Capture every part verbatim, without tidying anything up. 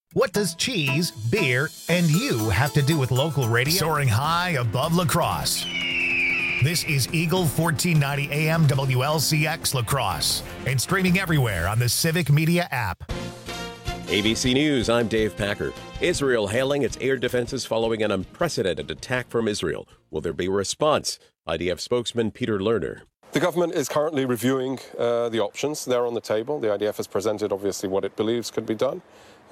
What does cheese, beer, and you have to do with local radio? Soaring high above La Crosse. This is Eagle fourteen ninety A M W L C X La Crosse and streaming everywhere on the Civic Media app. A B C News, I'm Dave Packer. Israel hailing its air defenses following an unprecedented attack from Israel. Will there be a response? I D F spokesman Peter Lerner. The government is currently reviewing uh, the options. They're on the table. The I D F has presented, obviously, what it believes could be done.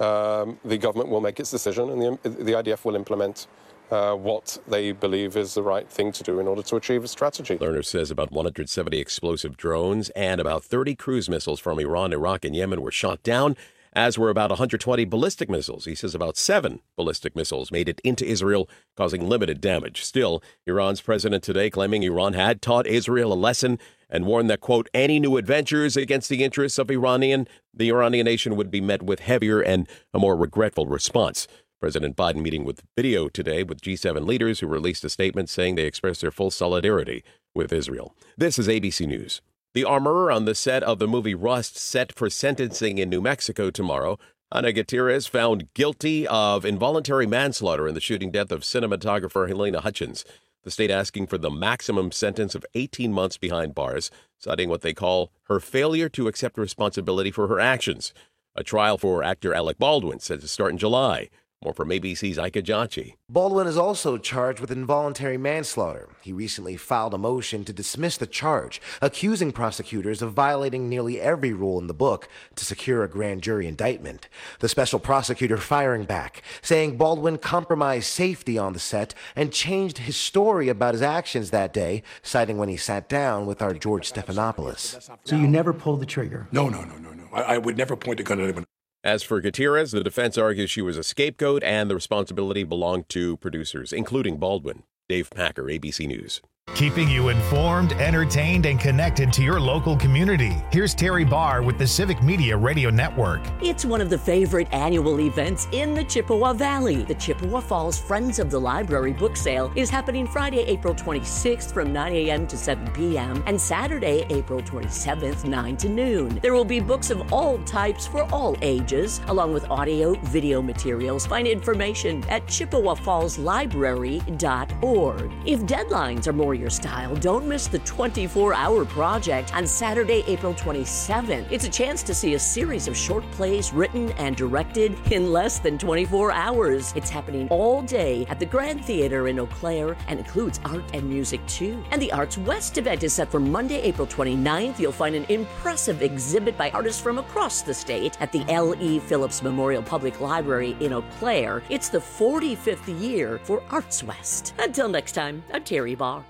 Um, the government will make its decision, and the, the I D F will implement uh, what they believe is the right thing to do in order to achieve a strategy. Lerner says about one hundred seventy explosive drones and about thirty cruise missiles from Iran, Iraq, and Yemen were shot down, as were about one hundred twenty ballistic missiles. He says about seven ballistic missiles made it into Israel, causing limited damage. Still, Iran's president today claiming Iran had taught Israel a lesson and warned that, quote, any new adventures against the interests of Iranian, the Iranian nation would be met with heavier and a more regretful response. President Biden meeting with video today with G seven leaders who released a statement saying they express their full solidarity with Israel. This is A B C News. The armorer on the set of the movie Rust, set for sentencing in New Mexico tomorrow, Ana Gutierrez, found guilty of involuntary manslaughter in the shooting death of cinematographer Helena Hutchins. The state asking for the maximum sentence of eighteen months behind bars, citing what they call her failure to accept responsibility for her actions. A trial for actor Alec Baldwin set to start in July. More from A B C's Ika Janchi. Baldwin is also charged with involuntary manslaughter. He recently filed a motion to dismiss the charge, accusing prosecutors of violating nearly every rule in the book to secure a grand jury indictment. The special prosecutor firing back, saying Baldwin compromised safety on the set and changed his story about his actions that day, citing when he sat down with our George Stephanopoulos. So you never pulled the trigger? No, no, no, no, no. I, I would never point a gun at anyone. As for Gutierrez, the defense argues she was a scapegoat and the responsibility belonged to producers, including Baldwin. Dave Packer, A B C News. Keeping you informed, entertained, and connected to your local community. Here's Terry Barr with the Civic Media Radio Network. It's one of the favorite annual events in the Chippewa Valley. The Chippewa Falls Friends of the Library book sale is happening Friday, April twenty-sixth from nine a.m. to seven p.m. and Saturday, April twenty-seventh, nine to noon. There will be books of all types for all ages, along with audio, video materials. Find information at chippewa falls library dot org. If deadlines are more your style, don't miss the twenty-four hour project on Saturday, April twenty-seventh. It's a chance to see a series of short plays written and directed in less than twenty-four hours. It's happening all day at the Grand Theater in Eau Claire and includes art and music too. And the Arts West event is set for Monday, April twenty-ninth. You'll find an impressive exhibit by artists from across the state at the L E Phillips Memorial Public Library in Eau Claire. It's the forty-fifth year for Arts West. Until next time, I'm Terry Barr.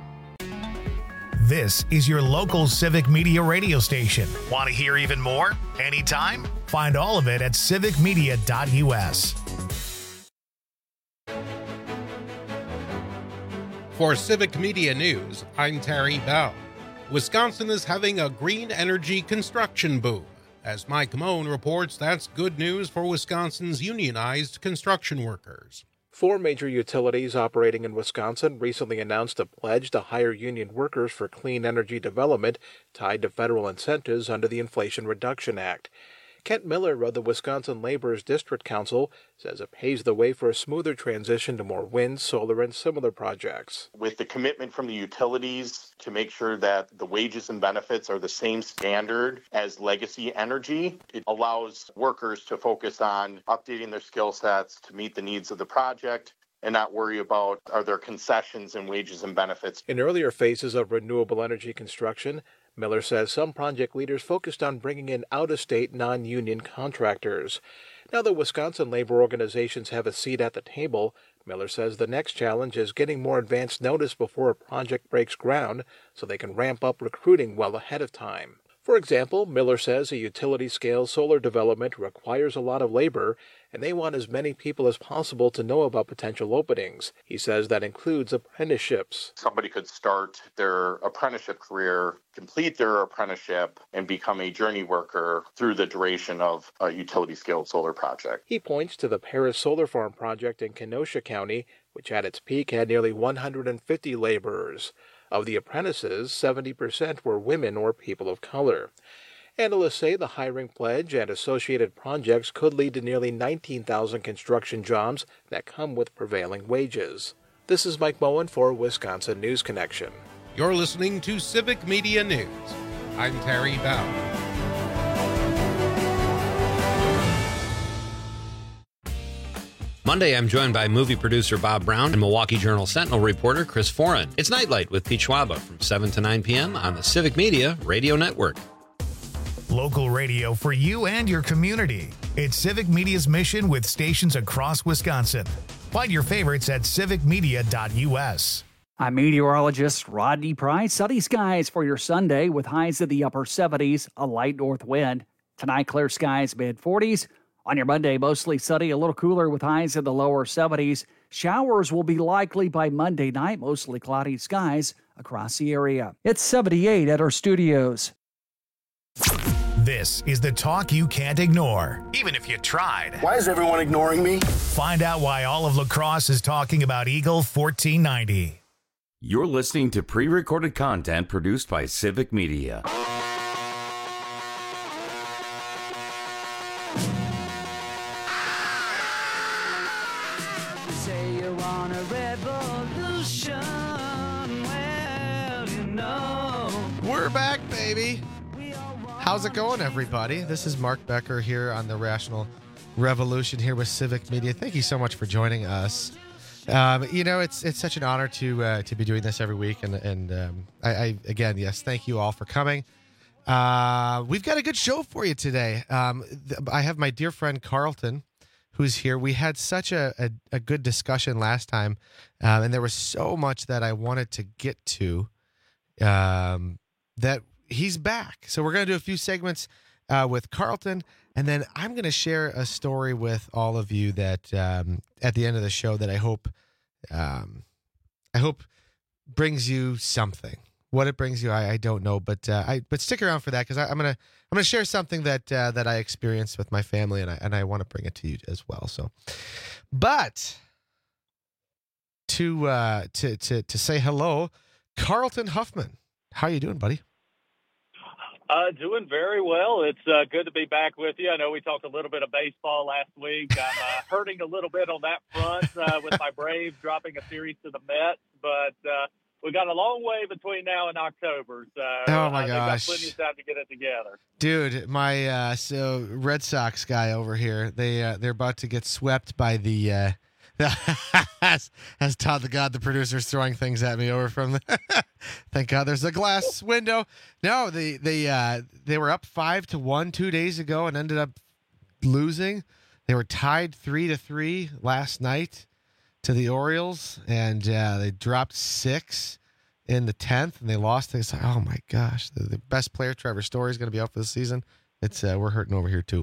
This is your local Civic Media radio station. Want to hear even more? Anytime? Find all of it at civic media dot u s. For Civic Media News, I'm Terry Bell. Wisconsin is having a green energy construction boom. As Mike Moan reports, that's good news for Wisconsin's unionized construction workers. Four major utilities operating in Wisconsin recently announced a pledge to hire union workers for clean energy development tied to federal incentives under the Inflation Reduction Act. Kent Miller of the Wisconsin Laborers District Council says it paves the way for a smoother transition to more wind, solar, and similar projects. With the commitment from the utilities to make sure that the wages and benefits are the same standard as legacy energy, it allows workers to focus on updating their skill sets to meet the needs of the project and not worry about are there concessions in wages and benefits. In earlier phases of renewable energy construction, Miller says some project leaders focused on bringing in out-of-state non-union contractors. Now that Wisconsin labor organizations have a seat at the table, Miller says the next challenge is getting more advance notice before a project breaks ground so they can ramp up recruiting well ahead of time. For example, Miller says a utility-scale solar development requires a lot of labor, and they want as many people as possible to know about potential openings. He says that includes apprenticeships. Somebody could start their apprenticeship career, complete their apprenticeship, and become a journey worker through the duration of a utility-scale solar project. He points to the Paris Solar Farm project in Kenosha County, which at its peak had nearly one hundred fifty laborers. Of the apprentices, seventy percent were women or people of color. Analysts say the hiring pledge and associated projects could lead to nearly nineteen thousand construction jobs that come with prevailing wages. This is Mike Moen for Wisconsin News Connection. You're listening to Civic Media News. I'm Terry Bell. Monday, I'm joined by movie producer Bob Brown and Milwaukee Journal Sentinel reporter Chris Foran. It's Nightlight with Pete Schwaba from seven to nine p.m. on the Civic Media Radio Network. Local radio for you and your community. It's Civic Media's mission with stations across Wisconsin. Find your favorites at civic media dot u s. I'm meteorologist Rodney Price. Sunny skies for your Sunday with highs in the upper seventies, a light north wind. Tonight, clear skies, mid forties. On your Monday, mostly sunny, a little cooler with highs in the lower seventies. Showers will be likely by Monday night, mostly cloudy skies across the area. It's seventy-eight at our studios. This is the talk you can't ignore, even if you tried. Why is everyone ignoring me? Find out why all of La Crosse is talking about Eagle fourteen ninety. You're listening to pre-recorded content produced by Civic Media. Say you're on a revolution, well, you know. We're back, baby. How's it going, everybody? This is Mark Becker here on the Rational Revolution here with Civic Media. Thank you so much for joining us. Um, you know, it's it's such an honor to uh, to be doing this every week, and and um, I, I again, yes, thank you all for coming. Uh, we've got a good show for you today. Um, th- I have my dear friend Carlton, who's here. We had such a a, a good discussion last time, uh, and there was so much that I wanted to get to. Um, that. He's back. So we're going to do a few segments uh, with Carlton, and then I'm going to share a story with all of you that um, at the end of the show that I hope um, I hope brings you something. What it brings you, I, I don't know, but uh, I but stick around for that because I'm gonna I'm gonna share something that uh, that I experienced with my family, and I and I want to bring it to you as well. So, but to uh, to to to say hello, Carlton Huffman, how you doing, buddy? Uh, doing very well. It's uh, good to be back with you. I know we talked a little bit of baseball last week. I'm uh, hurting a little bit on that front uh, with my Braves dropping a series to the Mets, but uh, we got a long way between now and October. So oh my uh, gosh, got plenty of time to get it together. Dude, my uh, so Red Sox guy over here, they uh, they're about to get swept by the. Uh, as, as Todd the God, the producer's throwing things at me over from the thank God there's a glass window. No, they they uh, they were up five to one two days ago and ended up losing. They were tied three to three last night to the Orioles, and uh, they dropped six in the tenth, and they lost. It's like, oh my gosh, the, the best player, Trevor Story, is going to be out for the season. It's uh, we're hurting over here too.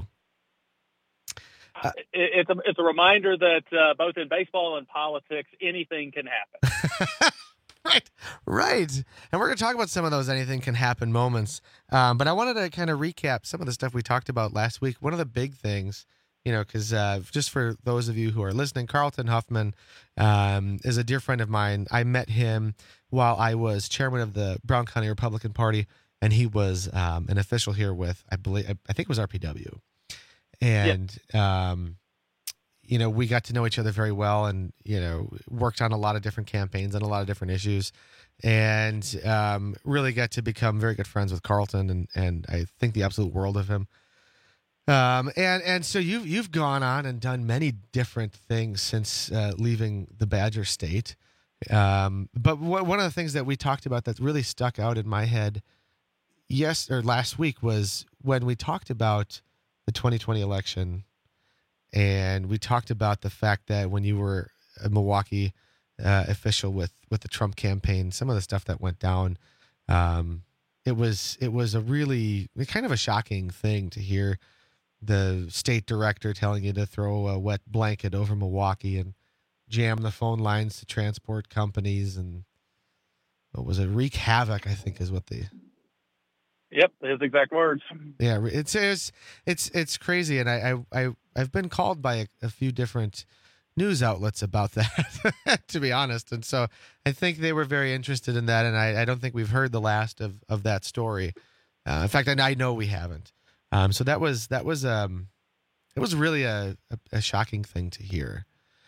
Uh, it, it's a it's a reminder that uh, both in baseball and politics, anything can happen. right, right. And we're going to talk about some of those anything can happen moments. Um, but I wanted to kind of recap some of the stuff we talked about last week. One of the big things, you know, because uh, just for those of you who are listening, Carlton Huffman um, is a dear friend of mine. I met him while I was chairman of the Brown County Republican Party, and he was um, an official here with, I believe, I think it was R P W. And, yep. um, you know, we got to know each other very well and, you know, worked on a lot of different campaigns and a lot of different issues and um, really got to become very good friends with Carlton and, and I think the absolute world of him. Um, and, and so you've, you've gone on and done many different things since uh, leaving the Badger State. Um, but w- one of the things that we talked about that really stuck out in my head yes, or last week was when we talked about the twenty twenty election, and we talked about the fact that when you were a Milwaukee uh, official with, with the Trump campaign, some of the stuff that went down, um, it was it was a really kind of a shocking thing to hear the state director telling you to throw a wet blanket over Milwaukee and jam the phone lines to transport companies and what was it, wreak havoc, I think is what the Yep, his exact words. Yeah, it's it's it's it's crazy, and I I, I I've been called by a, a few different news outlets about that, to be honest, and so I think they were very interested in that, and I, I don't think we've heard the last of, of that story. Uh, in fact, I, I know we haven't. Um, so that was that was um, it was really a, a, a shocking thing to hear.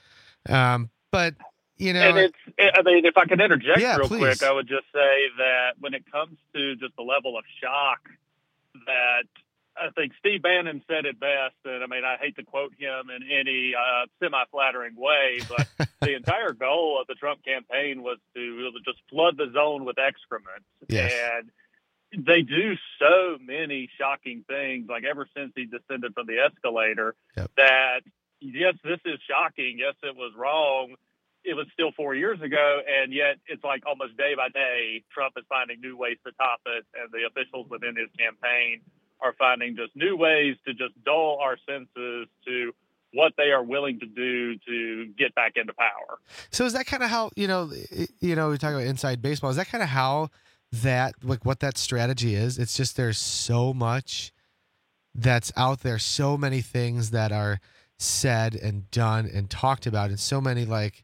Um, but you know, and it's, I mean, if I could interject yeah, real please. quick, I would just say that when it comes to just the level of shock that I think Steve Bannon said it best, and I mean, I hate to quote him in any uh, semi-flattering way, but the entire goal of the Trump campaign was to just flood the zone with excrement. Yes. And they do so many shocking things, like ever since he descended from the escalator, yep. that, yes, this is shocking. Yes, it was wrong. It was still four years ago, and yet it's like almost day by day, Trump is finding new ways to top it, and the officials within his campaign are finding just new ways to just dull our senses to what they are willing to do to get back into power. So is that kind of how, you know, you know, we talk about inside baseball. Is that kind of how that, like what that strategy is? It's just there's so much that's out there, so many things that are said and done and talked about, and so many like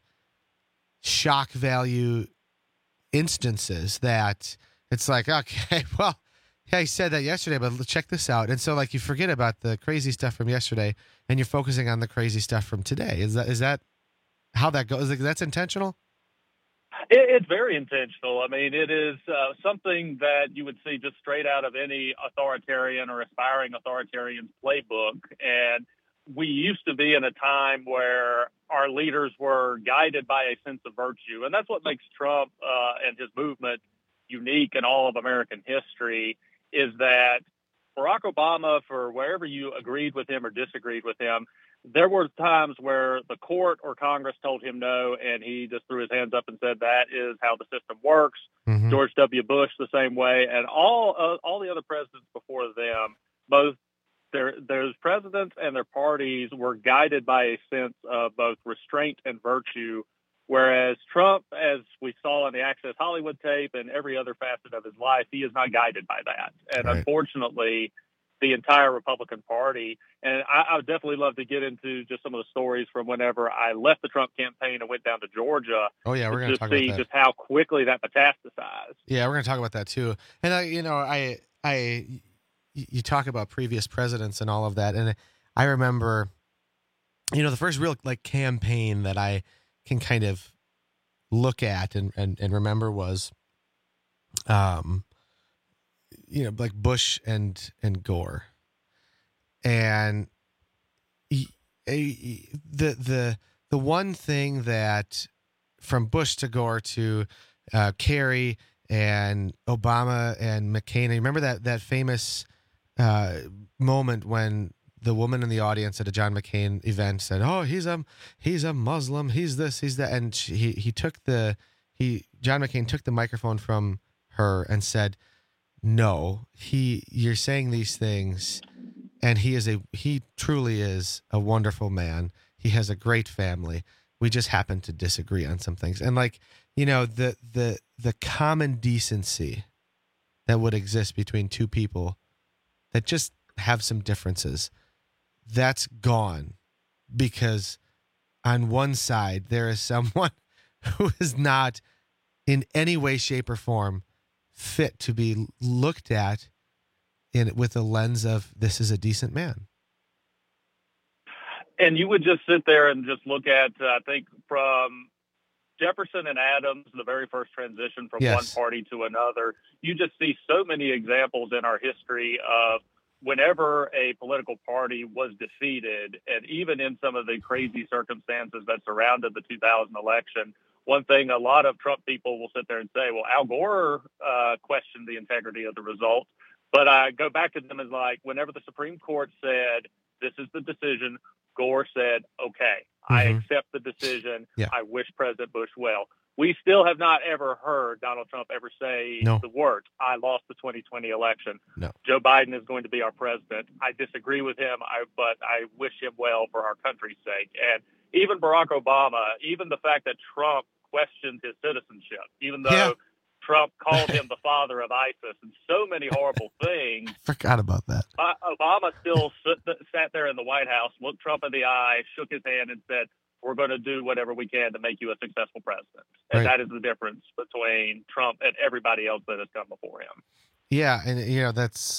shock value instances that it's like, okay, well, yeah, he said that yesterday, but check this out. And so, like, you forget about the crazy stuff from yesterday, and you're focusing on the crazy stuff from today. Is that is that how that goes? Like, that's intentional? It, it's very intentional. I mean, it is uh, something that you would see just straight out of any authoritarian or aspiring authoritarian's playbook. And we used to be in a time where our leaders were guided by a sense of virtue. And that's what makes Trump uh, and his movement unique in all of American history, is that Barack Obama, for wherever you agreed with him or disagreed with him, there were times where the court or Congress told him no, and he just threw his hands up and said that is how the system works. Mm-hmm. George W. Bush the same way, and all uh, all the other presidents before them, both their those presidents and their parties were guided by a sense of both restraint and virtue. Whereas Trump, as we saw in the Access Hollywood tape and every other facet of his life, he is not guided by that. And right. Unfortunately, the entire Republican Party, and I, I would definitely love to get into just some of the stories from whenever I left the Trump campaign and went down to Georgia. Oh, yeah, we're going to talk see about that. just how quickly that metastasized. Yeah, we're going to talk about that too. And, I, you know, I, I, you talk about previous presidents and all of that. And I remember, you know, the first real like campaign that I can kind of look at and, and, and remember was, um, you know, like Bush and, and Gore. And he, he, the, the, the one thing that from Bush to Gore to uh, Kerry and Obama and McCain, I remember that, that famous uh, moment when the woman in the audience at a John McCain event said, "Oh, he's a he's a Muslim. He's this. He's that." And she, he he took the he John McCain took the microphone from her and said, "No, he you're saying these things, and he is a he truly is a wonderful man. He has a great family. We just happen to disagree on some things." And like you know the the the common decency that would exist between two people that just have some differences. That's gone because on one side there is someone who is not in any way, shape, or form fit to be looked at in with a lens of this is a decent man. And you would just sit there and just look at, uh, I think, from Jefferson and Adams, the very first transition from Yes. one party to another, you just see so many examples in our history of whenever a political party was defeated, and even in some of the crazy circumstances that surrounded the two thousand election, one thing a lot of Trump people will sit there and say, well, Al Gore uh, questioned the integrity of the result. But I go back to them as like, whenever the Supreme Court said, this is the decision, Gore said, okay, I Mhm. accept the decision. Yeah. I wish President Bush well. We still have not ever heard Donald Trump ever say No. the words, I lost the twenty twenty election. No. Joe Biden is going to be our president. I disagree with him, I, but I wish him well for our country's sake. And even Barack Obama, even the fact that Trump questioned his citizenship, even though Yeah. Trump called him the father of ISIS and so many horrible things, Forgot about that. uh, Obama still sit, sat there in the White House, looked Trump in the eye, shook his hand, and said, we're going to do whatever we can to make you a successful president. And Right. that is the difference between Trump and everybody else that has come before him. Yeah, and you know that's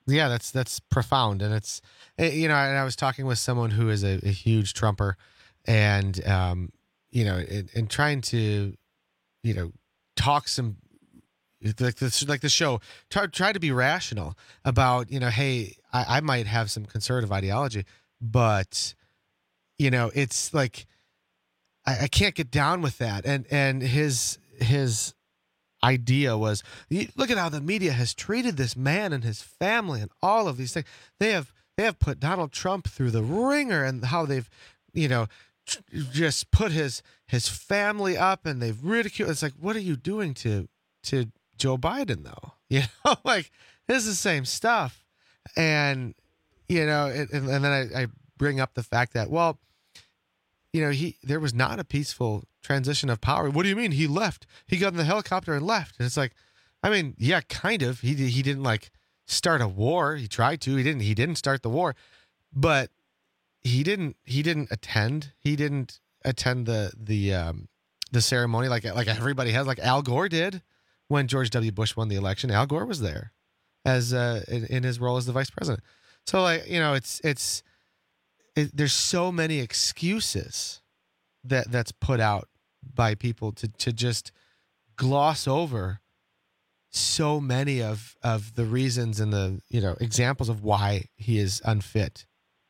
Yeah, that's that's profound, and it's you know, and I was talking with someone who is a, a huge Trumper, and um, you know, and, and trying to, you know, talk some like this like the show, try, try to be rational about, you know, hey, I, I might have some conservative ideology, but you know, it's like I, I can't get down with that, and and his his. idea was, look at how the media has treated this man and his family and all of these things. They have they have put Donald Trump through the ringer, and how they've, you know, tr- just put his his family up, and they've ridiculed. It's like, what are you doing to to Joe Biden though? You know, like it's the same stuff. And you know, and, and then I, I bring up the fact that, well, you know, he there was not a peaceful transition of power. What do you mean? He left. He got in the helicopter and left. And it's like, I mean, yeah, kind of. He he didn't like start a war. He tried to. He didn't. He didn't start the war, but he didn't. He didn't attend. He didn't attend the the um, the ceremony like like everybody has. Like Al Gore did when George W. Bush won the election. Al Gore was there as uh, in, in his role as the vice president. So like, you know, it's it's it, there's so many excuses that that's put out by people to, to just gloss over so many of, of the reasons and the, you know, examples of why he is unfit.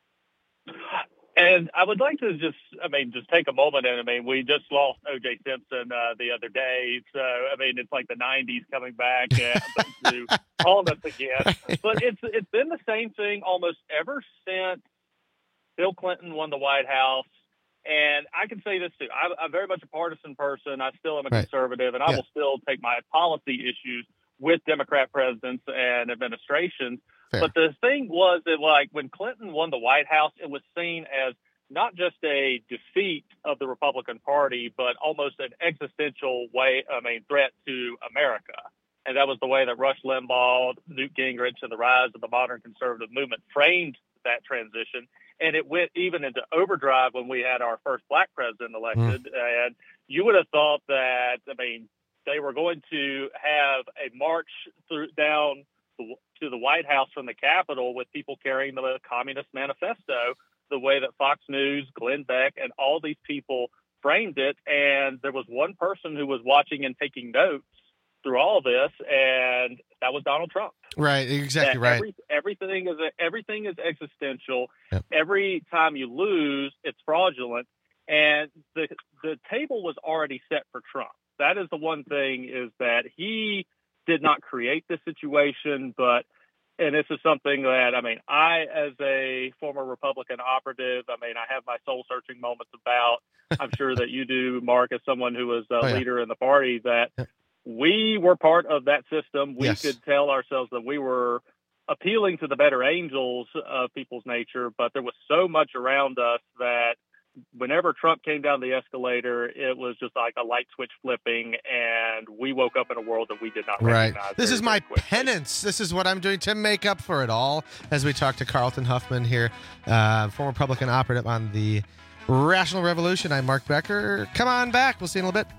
And I would like to just, I mean, just take a moment. And I mean, we just lost O J Simpson uh, the other day. So, I mean, it's like the nineties coming back uh, to haunt us again. But it's it's been the same thing almost ever since Bill Clinton won the White House. And I can say this too. I'm, I'm very much a partisan person. I still am a right. conservative, and I yeah. will still take my policy issues with Democrat presidents and administrations. Fair. But the thing was that, like, when Clinton won the White House, it was seen as not just a defeat of the Republican Party, but almost an existential way, I mean, threat to America. And that was the way that Rush Limbaugh, Newt Gingrich, and the rise of the modern conservative movement framed that transition. And it went even into overdrive when we had our first black president elected. Mm. And you would have thought that, I mean, they were going to have a march through down the, to the White House from the Capitol with people carrying the Communist Manifesto, the way that Fox News, Glenn Beck, and all these people framed it. And there was one person who was watching and taking notes through all this, and that was Donald Trump. Right, exactly that right. Every, everything is everything is existential. Yep. Every time you lose, it's fraudulent, and the the table was already set for Trump. That is the one thing, is that he did not create this situation, but and this is something that, I mean, I, as a former Republican operative, I mean, I have my soul-searching moments about. I'm sure that you do, Mark, as someone who was a oh, yeah. leader in the party, that. Yep. We were part of that system. We yes. could tell ourselves that we were appealing to the better angels of people's nature, but there was so much around us that whenever Trump came down the escalator, it was just like a light switch flipping, and we woke up in a world that we did not right. recognize. This very, is my quickly. penance. This is what I'm doing to make up for it all, as we talk to Carlton Huffman here, uh, former Republican operative on the Rational Revolution. I'm Mark Becker. Come on back. We'll see you in a little bit.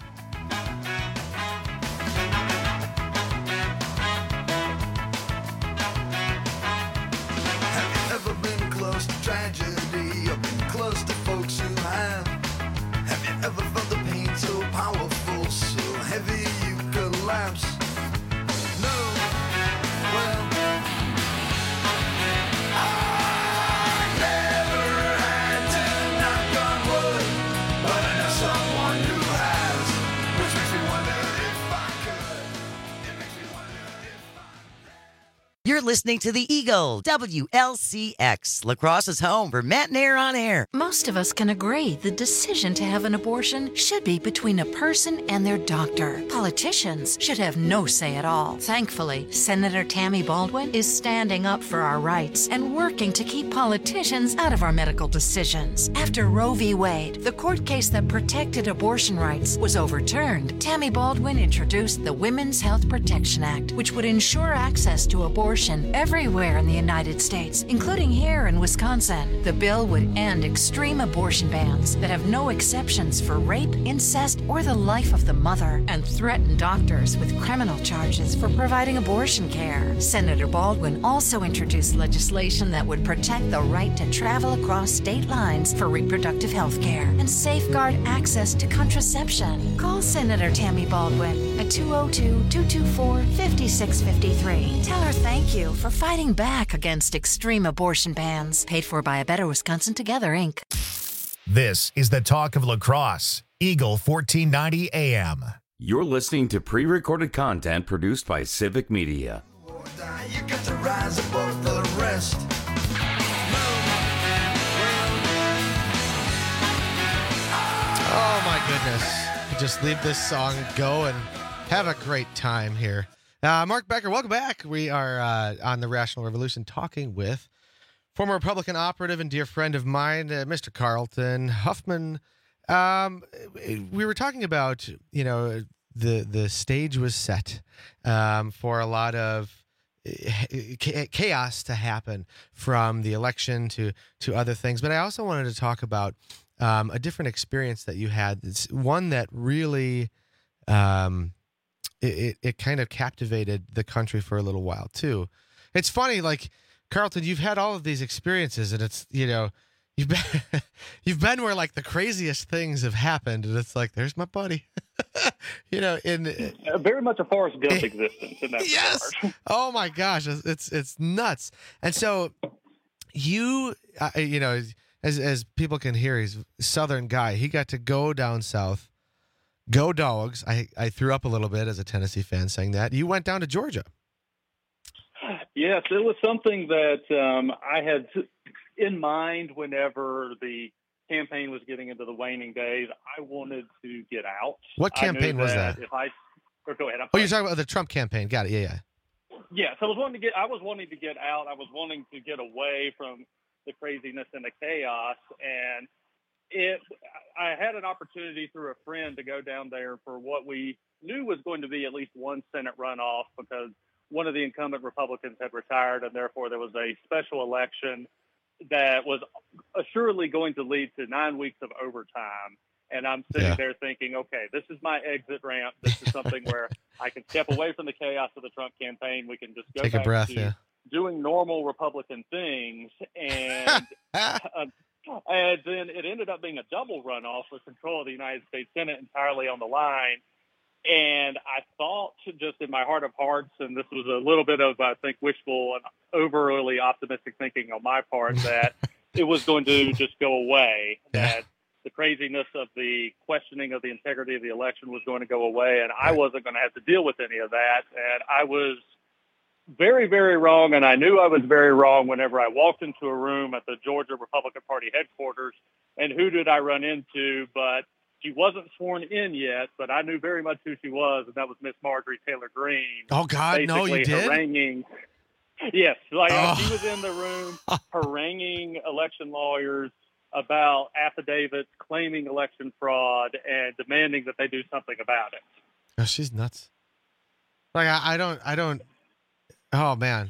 You're listening to The Eagle, W L C X, La Crosse's home for Matt and Air on Air. Most of us can agree the decision to have an abortion should be between a person and their doctor. Politicians should have no say at all. Thankfully, Senator Tammy Baldwin is standing up for our rights and working to keep politicians out of our medical decisions. After Roe v. Wade, the court case that protected abortion rights, was overturned, Tammy Baldwin introduced the Women's Health Protection Act, which would ensure access to abortion abortion everywhere in the United States, including here in Wisconsin. The bill would end extreme abortion bans that have no exceptions for rape, incest, or the life of the mother, and threaten doctors with criminal charges for providing abortion care. Senator Baldwin also introduced legislation that would protect the right to travel across state lines for reproductive health care and safeguard access to contraception. Call Senator Tammy Baldwin at two oh two, two two four, five six five three. Tell her thank you for fighting back against extreme abortion bans. Paid for by A Better Wisconsin Together, Incorporated. This is the talk of La Crosse, Eagle fourteen ninety A M. You're listening to pre-recorded content produced by Civic Media. You got to rise above the rest. Oh my goodness. Just leave this song go and have a great time here. Uh, Mark Becker, welcome back. We are uh, on the Rational Revolution talking with former Republican operative and dear friend of mine, uh, Mister Carlton Huffman. Um, we were talking about, you know, the the stage was set um, for a lot of chaos to happen from the election to to other things. But I also wanted to talk about um, a different experience that you had. It's one that really um, it, it, it kind of captivated the country for a little while too. It's funny, like Carlton, you've had all of these experiences, and it's, you know, you've been you've been where like the craziest things have happened, and it's like, there's my buddy. You know, in uh, very much a Forrest Gump existence in that yes. regard. Oh my gosh, it's, it's it's nuts. And so you, uh, you know, as as people can hear, he's a Southern guy. He got to go down south, go Dogs. I I threw up a little bit as a Tennessee fan saying that. You went down to Georgia. Yes, it was something that um, I had in mind whenever the campaign was getting into the waning days. I wanted to get out. What campaign was that? If I, or go ahead. I'm oh, you're talking about the Trump campaign. Got it. Yeah, yeah. Yeah, so I was wanting to get. I was wanting to get out. I was wanting to get away from the craziness and the chaos. And it, I had an opportunity through a friend to go down there for what we knew was going to be at least one Senate runoff, because one of the incumbent Republicans had retired, and therefore there was a special election that was assuredly going to lead to nine weeks of overtime. And I'm sitting Yeah. there thinking, okay, this is my exit ramp. This is something where I can step away from the chaos of the Trump campaign. We can just go Take a back breath, to yeah. doing normal Republican things. And, uh, and then it ended up being a double runoff with control of the United States Senate entirely on the line. And I thought, just in my heart of hearts, and this was a little bit of, I think, wishful and overly optimistic thinking on my part, that it was going to just go away, that the craziness of the questioning of the integrity of the election was going to go away, and I wasn't going to have to deal with any of that. And I was very, very wrong, and I knew I was very wrong whenever I walked into a room at the Georgia Republican Party headquarters, and who did I run into but she wasn't sworn in yet, but I knew very much who she was, and that was Miss Marjorie Taylor Greene. Oh, God, no, you basically did? haranguing. Yes, like Oh. she was in the room haranguing election lawyers about affidavits claiming election fraud and demanding that they do something about it. Oh, she's nuts. Like I, I don't, I don't. Oh man,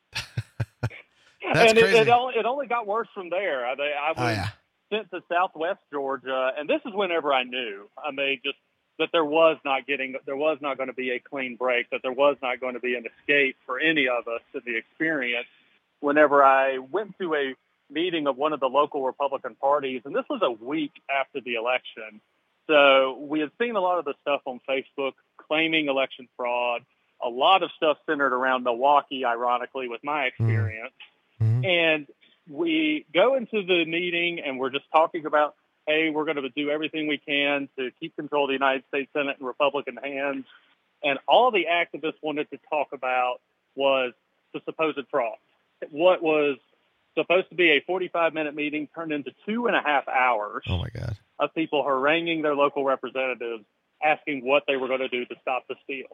that's and it, crazy. it, only, it only got worse from there. I, I was Oh, yeah. sent to Southwest Georgia, and this is whenever I knew. I mean, just that there was not getting, there was not going to be a clean break, that there was not going to be an escape for any of us in the experience. Whenever I went to a meeting of one of the local Republican parties, and this was a week after the election. So we had seen a lot of the stuff on Facebook claiming election fraud, a lot of stuff centered around Milwaukee, ironically, with my experience. Mm-hmm. And we go into the meeting and we're just talking about, hey, we're going to do everything we can to keep control of the United States Senate in Republican hands. And all the activists wanted to talk about was the supposed fraud. What was supposed to be a forty-five minute meeting turned into two and a half hours Oh my God. of people haranguing their local representatives, asking what they were going to do to stop the steal.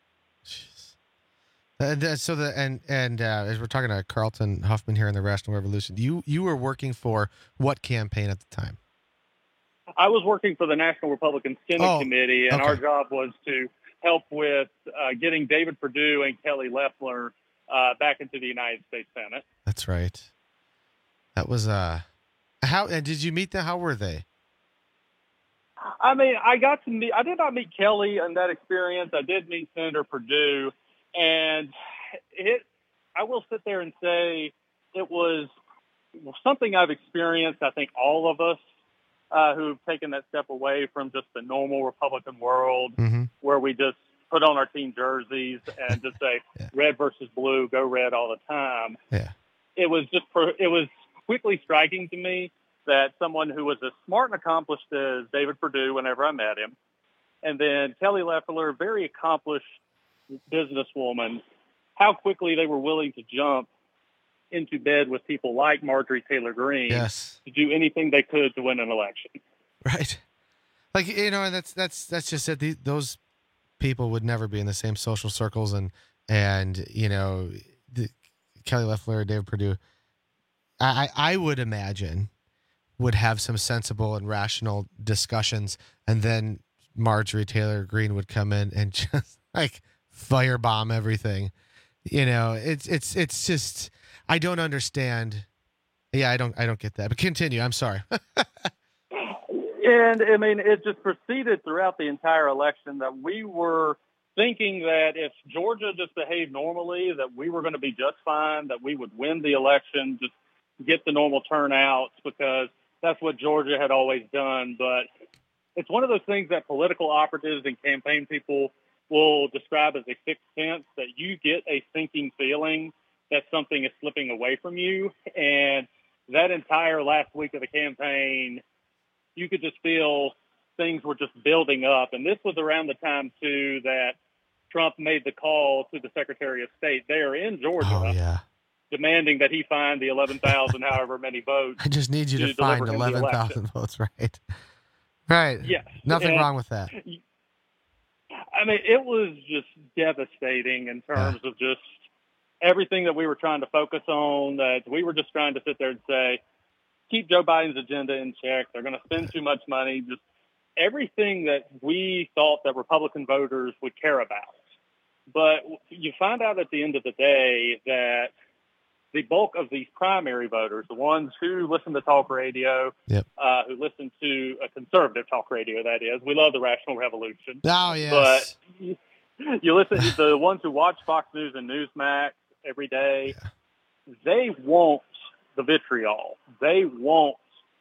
And uh, so the and and uh, as we're talking to Carlton Huffman here in the Rational Revolution, you you were working for what campaign at the time? I was working for the National Republican Senate Oh, Committee, and okay. our job was to help with uh, getting David Perdue and Kelly Loeffler uh, back into the United States Senate. That's right. That was uh, how and did you meet them? How were they? I mean, I got to meet. I did not meet Kelly in that experience. I did meet Senator Perdue, and it. I will sit there and say it was something I've experienced. I think all of us uh, who've taken that step away from just the normal Republican world, mm-hmm. where we just put on our team jerseys and just say yeah. red versus blue, go red all the time. Yeah. It was just, it was quickly striking to me that someone who was as smart and accomplished as David Perdue whenever I met him, and then Kelly Loeffler, very accomplished businesswoman, how quickly they were willing to jump into bed with people like Marjorie Taylor Greene yes. to do anything they could to win an election. Right. Like, you know, and that's, that's, that's just it. The, those people would never be in the same social circles, and, and, you know, the, Kelly Loeffler, David Perdue, I, I would imagine would have some sensible and rational discussions, and then Marjorie Taylor Greene would come in and just like firebomb everything. You know, it's, it's, it's just, I don't understand. Yeah, I don't, I don't get that, but continue. I'm sorry. And I mean, it just proceeded throughout the entire election that we were thinking that if Georgia just behaved normally, that we were going to be just fine, that we would win the election, just get the normal turnouts, because that's what Georgia had always done. But it's one of those things that political operatives and campaign people will describe as a sixth sense, that you get a sinking feeling that something is slipping away from you. And that entire last week of the campaign, you could just feel things were just building up. And this was around the time, too, that Trump made the call to the Secretary of State there in Georgia, oh, yeah. demanding that he find the eleven thousand however many votes. I just need you to, to find eleven thousand votes, right? Right. Yes. Nothing and, wrong with that. I mean, it was just devastating in terms yeah. of just everything that we were trying to focus on, that we were just trying to sit there and say, keep Joe Biden's agenda in check. They're going to spend too much money. Just everything that we thought that Republican voters would care about. But you find out at the end of the day that the bulk of these primary voters, the ones who listen to talk radio, yep. uh, who listen to a conservative talk radio, that is, we love the Rational Revolution. Oh, yes. But you, you listen to the ones who watch Fox News and Newsmax every day, yeah. they want the vitriol. They want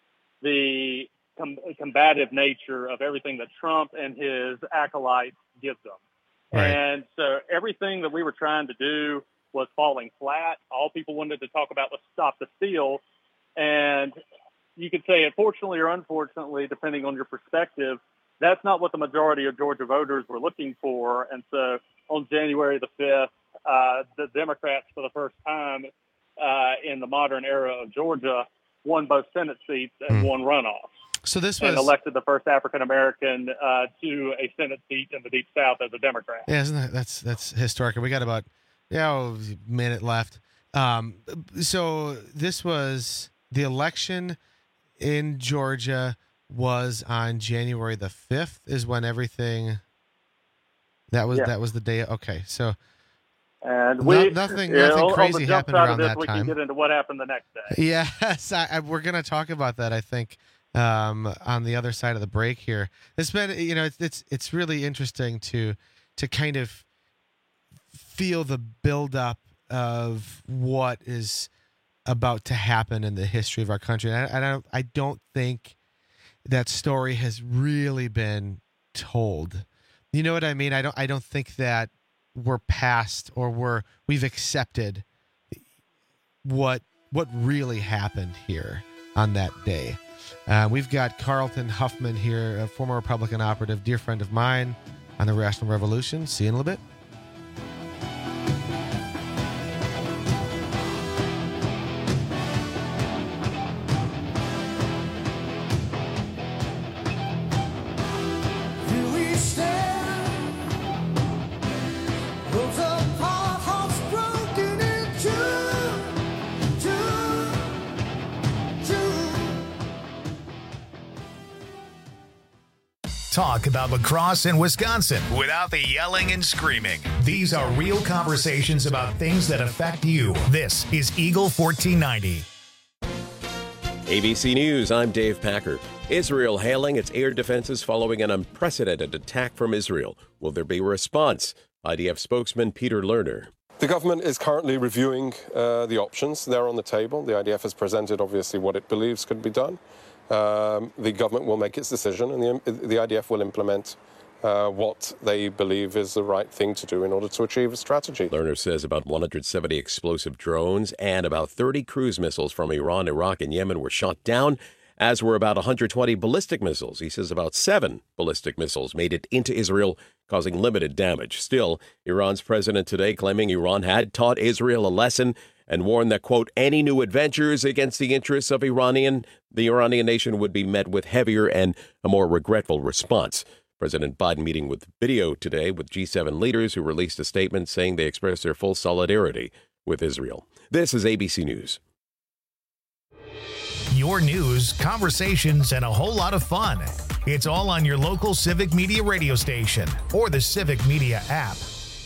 the com- combative nature of everything that Trump and his acolytes give them. Right. And so everything that we were trying to do was falling flat. All people wanted to talk about was stop the steal. And you could say, unfortunately or unfortunately, depending on your perspective, that's not what the majority of Georgia voters were looking for. And so on January the fifth, uh, the Democrats, for the first time uh, in the modern era of Georgia, won both Senate seats and mm. won runoffs. So this was and elected the first African-American uh, to a Senate seat in the Deep South as a Democrat. Yeah, isn't that, that's, that's historic. We got about yeah, oh, a minute left. Um, so this was the election in Georgia was on January the fifth is when everything that was, yeah. that was the day. Okay. So and we, no, nothing, yeah, nothing on, crazy on the happened jump around this, that we time. can get into what happened the next day. Yes. I, I, we're going to talk about that, I think, um, on the other side of the break here. It's been, you know, it's, it's, it's really interesting to, to kind of feel the buildup of what is about to happen in the history of our country. And I, I don't, I don't think that story has really been told. You know what I mean? I don't, I don't think that we're past or we're, we've accepted what, what really happened here on that day. Uh, we've got Carlton Huffman here, a former Republican operative, dear friend of mine on the Rational Revolution. See you in a little bit. talk about lacrosse in Wisconsin without the yelling and screaming. These are real conversations about things that affect you. This is Eagle fourteen ninety. A B C News, I'm Dave Packer. Israel hailing its air defenses following an unprecedented attack from Israel. Will there be a response? I D F spokesman Peter Lerner. The government is currently reviewing uh, the options. They're on the table. The I D F has presented, obviously, what it believes could be done. Um, the government will make its decision, and the, the I D F will implement uh, what they believe is the right thing to do in order to achieve a strategy. Lerner says about one hundred seventy explosive drones and about thirty cruise missiles from Iran, Iraq, and Yemen were shot down, as were about one hundred twenty ballistic missiles. He says about seven ballistic missiles made it into Israel, causing limited damage. Still, Iran's president today claiming Iran had taught Israel a lesson and warned that, quote, any new adventures against the interests of Iranian, the Iranian nation would be met with heavier and a more regretful response. President Biden meeting with video today with G seven leaders who released a statement saying they expressed their full solidarity with Israel. This is A B C News. Your news, conversations, and a whole lot of fun. It's all on your local Civic Media radio station or the Civic Media app.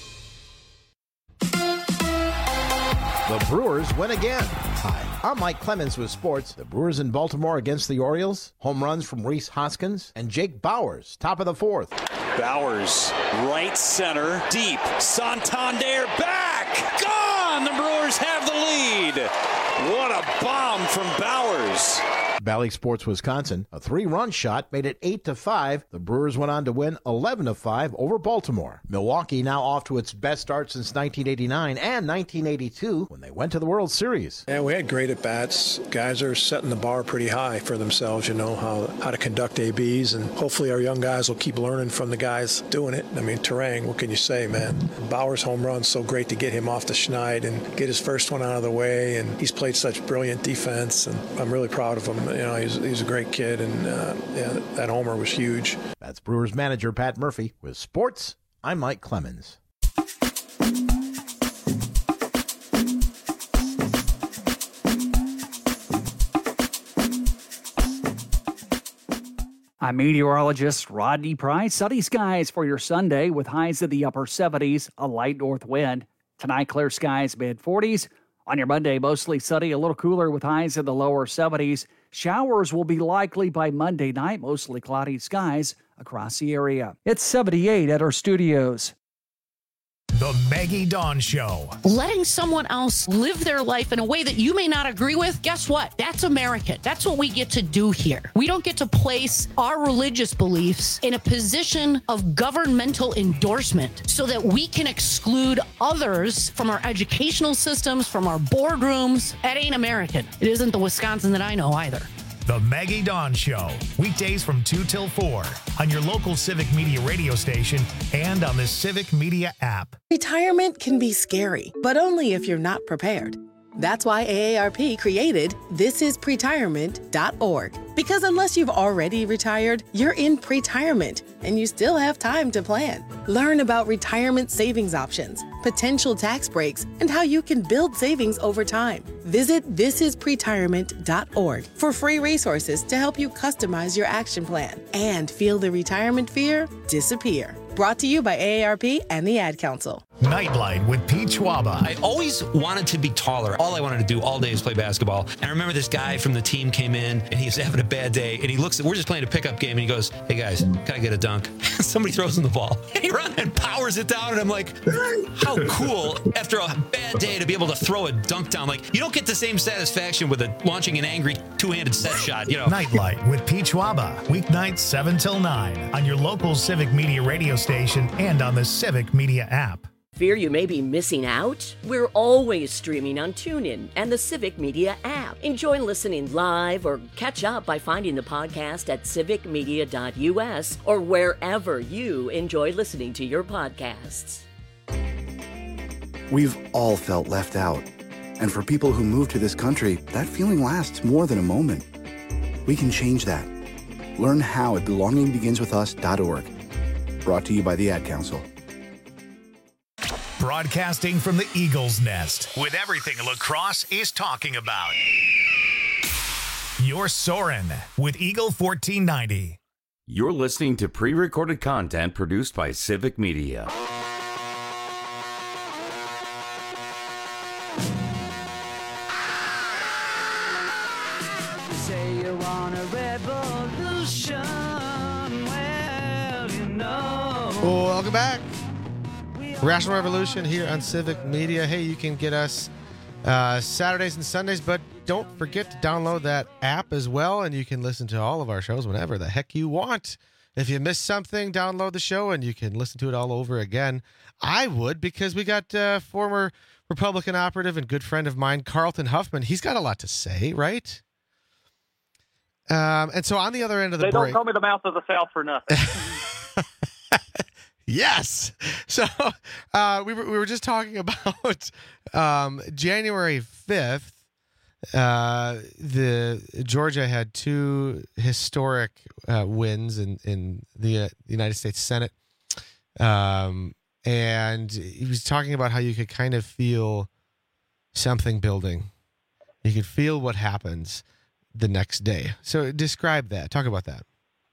The Brewers win again. Hi, I'm Mike Clemens with sports. The Brewers in Baltimore against the Orioles. Home runs from Rhys Hoskins and Jake Bauers, top of the fourth. Bauers, right center, deep. Santander back! Gone! The Brewers have the lead. What a bomb from Bauers. Valley Sports Wisconsin, a three-run shot made it eight to five. The Brewers went on to win eleven to five over Baltimore. Milwaukee now off to its best start since nineteen eighty-nine and nineteen eighty-two when they went to the World Series. Yeah, we had great at-bats. Guys are setting the bar pretty high for themselves, you know, how, how to conduct A Bs, and hopefully our young guys will keep learning from the guys doing it. I mean, Terang, what can you say, man? Bauer's home run, so great to get him off the schneid and get his first one out of the way, and he's played such brilliant defense, and I'm really proud of him. You know, he's, he's a great kid, and uh, yeah, that homer was huge. That's Brewers manager Pat Murphy. With sports, I'm Mike Clemens. I'm meteorologist Rodney Price. Sunny skies for your Sunday with highs in the upper seventies, a light north wind. Tonight, clear skies, mid forties. On your Monday, mostly sunny, a little cooler with highs in the lower seventies. Showers will be likely by Monday night, mostly cloudy skies across the area. It's seventy-eight at our studios. The Maggie Dawn Show. Letting someone else live their life in a way that you may not agree with, guess what? That's American. That's what we get to do here. We don't get to place our religious beliefs in a position of governmental endorsement so that we can exclude others from our educational systems, from our boardrooms. That ain't American. It isn't the Wisconsin that I know either. The Maggie Dawn Show, weekdays from two till four on your local Civic Media radio station and on the Civic Media app. Retirement can be scary, but only if you're not prepared. That's why A A R P created this is pretirement dot org. Because unless you've already retired, you're in pretirement, and you still have time to plan. Learn about retirement savings options, potential tax breaks, and how you can build savings over time. Visit this is pretirement dot org for free resources to help you customize your action plan and feel the retirement fear disappear. Brought to you by A A R P and the Ad Council. Nightlight with Pete Schwaba. I always wanted to be taller. All I wanted to do all day is play basketball. And I remember this guy from the team came in and he was having a bad day. And he looks at, we're just playing a pickup game. And he goes, hey guys, can I get a dunk? Somebody throws him the ball. And he runs and powers it down. And I'm like, how cool after a bad day to be able to throw a dunk down. Like, you don't get the same satisfaction with a, launching an angry two-handed set shot, you know. Nightlight with Pete Schwaba. Weeknights seven till nine on your local Civic Media radio station and on the Civic Media app. Fear you may be missing out? We're always streaming on TuneIn and the Civic Media app. Enjoy listening live or catch up by finding the podcast at civic media dot u s or wherever you enjoy listening to your podcasts. We've all felt left out. And for people who move to this country, that feeling lasts more than a moment. We can change that. Learn how at belonging begins with us dot org. Brought to you by the Ad Council. Broadcasting from the Eagle's Nest with everything lacrosse is talking about. You're Soarin' with Eagle fourteen ninety. You're listening to pre-recorded content produced by Civic Media. Say you want a revolution, well, you know. Welcome back. Rational Revolution here on Civic Media. Hey, you can get us uh, Saturdays and Sundays, but don't forget to download that app as well, and you can listen to all of our shows whenever the heck you want. If you missed something, download the show, and you can listen to it all over again. I would, because we got uh, former Republican operative and good friend of mine, Carlton Huffman. He's got a lot to say, right? Um, and so on the other end of the they break... They don't call me the mouth of the South for nothing. Yes. So uh, we were we were just talking about um, January fifth. Uh, the Georgia had two historic uh, wins in in the uh, United States Senate, um, and he was talking about how you could kind of feel something building. You could feel what happens the next day. So describe that. Talk about that.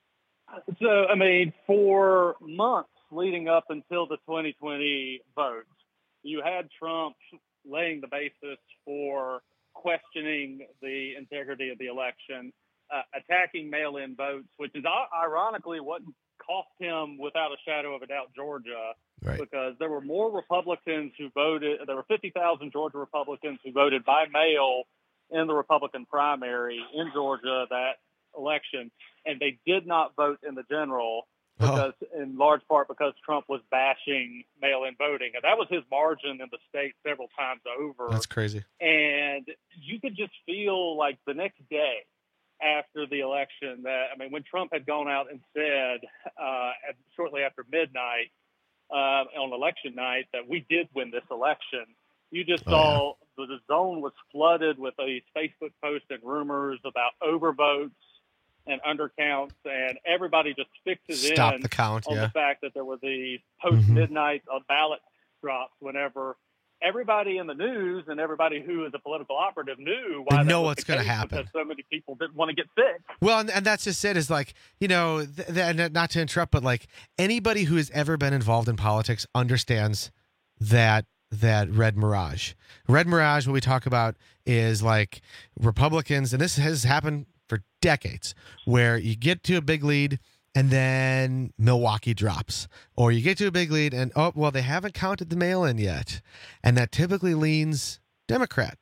So I mean, for months leading up until the twenty twenty vote, you had Trump laying the basis for questioning the integrity of the election, uh, attacking mail-in votes, which is ironically what cost him, without a shadow of a doubt, Georgia, right. Because there were more Republicans who voted. There were fifty thousand Georgia Republicans who voted by mail in the Republican primary in Georgia that election, and they did not vote in the general. Because, oh. in large part, because Trump was bashing mail-in voting, and that was his margin in the state several times over. That's crazy. And you could just feel like the next day after the election that, I mean, when Trump had gone out and said uh, at, shortly after midnight uh, on election night that we did win this election, you just oh, saw yeah. the zone was flooded with these Facebook posts and rumors about overvotes and undercounts, and everybody just fixes Stop in the count, on yeah. the fact that there were these post-midnight mm-hmm. ballot drops whenever everybody in the news and everybody who is a political operative knew why they know that what's going to happen. Because so many people didn't want to get sick. Well, and, and that's just it, is like, you know, th- th- not to interrupt, but like anybody who has ever been involved in politics understands that that red mirage. Red mirage, what we talk about is like Republicans, and this has happened for decades, where you get to a big lead and then Milwaukee drops, or you get to a big lead and, oh, well, they haven't counted the mail-in yet. And that typically leans Democrat.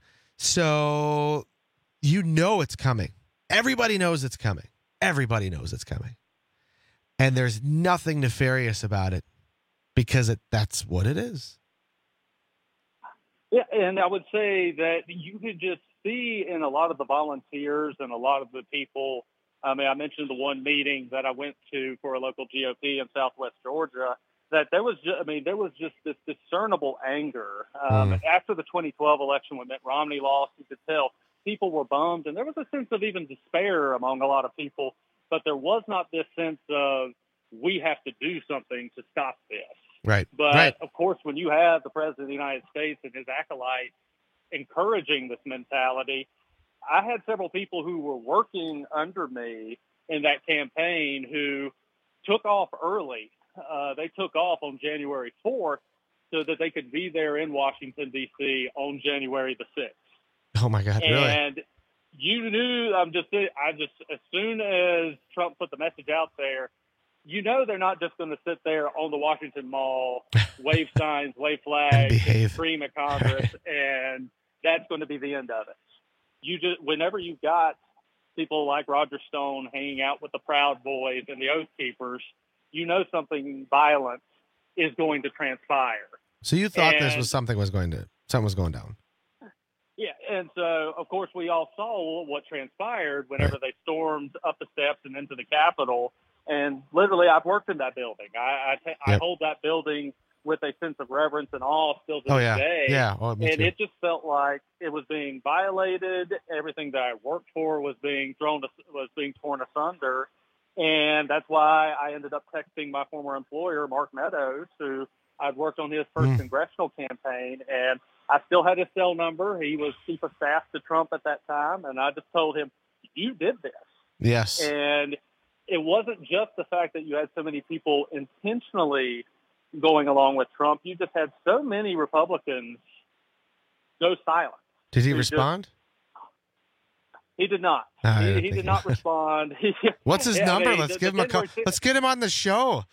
So you know it's coming. Everybody knows it's coming. Everybody knows it's coming. And there's nothing nefarious about it because it, that's what it is. Yeah, and I would say that you could just see in a lot of the volunteers and a lot of the people, I mean, I mentioned the one meeting that I went to for a local G O P in Southwest Georgia, that there was just, I mean, there was just this discernible anger. Um, mm. After the twenty twelve election when Mitt Romney lost, you could tell people were bummed, and there was a sense of even despair among a lot of people, but there was not this sense of we have to do something to stop this. Right. But, right. of course, when you have the President of the United States and his acolytes encouraging this mentality, I had several people who were working under me in that campaign who took off early. Uh, they took off on January fourth so that they could be there in Washington, D C on January the sixth. Oh, my God, really? And you knew, I'm just, I just, as soon as Trump put the message out there, you know they're not just going to sit there on the Washington Mall, wave signs, wave flags, and, and scream at Congress, and that's going to be the end of it. You just, whenever you've got people like Roger Stone hanging out with the Proud Boys and the Oath Keepers, you know something violent is going to transpire. So you thought and, this was something was going to something was going down. Yeah, and so of course we all saw what transpired whenever right. they stormed up the steps and into the Capitol. And literally, I've worked in that building. I I, t- yep. I hold that building with a sense of reverence and awe still to oh, this yeah. day. Yeah, well, me and too. it just felt like it was being violated. Everything that I worked for was being thrown, to, was being torn asunder. And that's why I ended up texting my former employer, Mark Meadows, who I'd worked on his first mm. congressional campaign, and I still had his cell number. He was chief of staff to Trump at that time, and I just told him, "You did this." Yes. And it wasn't just the fact that you had so many people intentionally going along with Trump. You just had so many Republicans go silent. Did he Who respond? Just, he did not. Ah, I he didn't he think did he not would. respond. What's his Yeah, I number? mean, Let's the- give the him a call. January sixth Let's get him on the show.